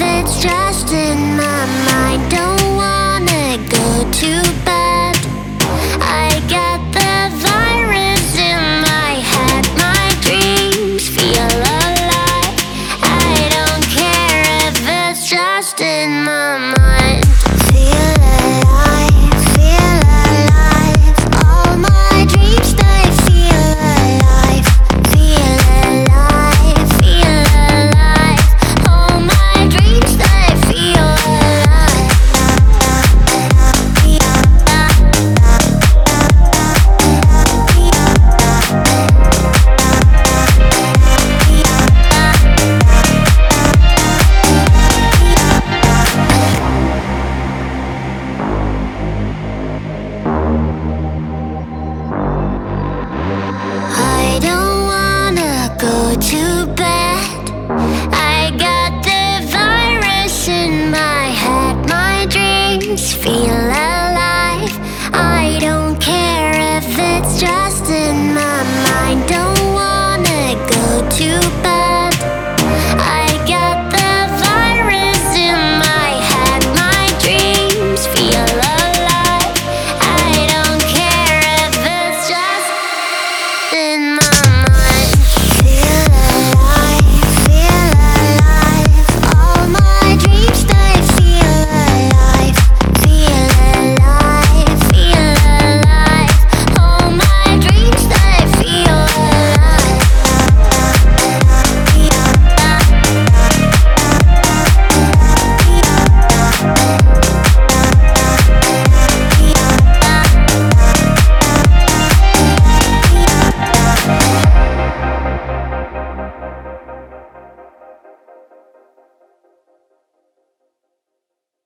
it's just in my mind. Don't wanna go to bed. I got the virus in my head. My dreams feel alive. I don't care if it's just in my mind. Feel alive, feel alive. All my dreams, they feel alive. Feel alive, feel alive. All my dreams, they feel alive. I don't wanna go to bed. I got the virus in my head. My dreams feel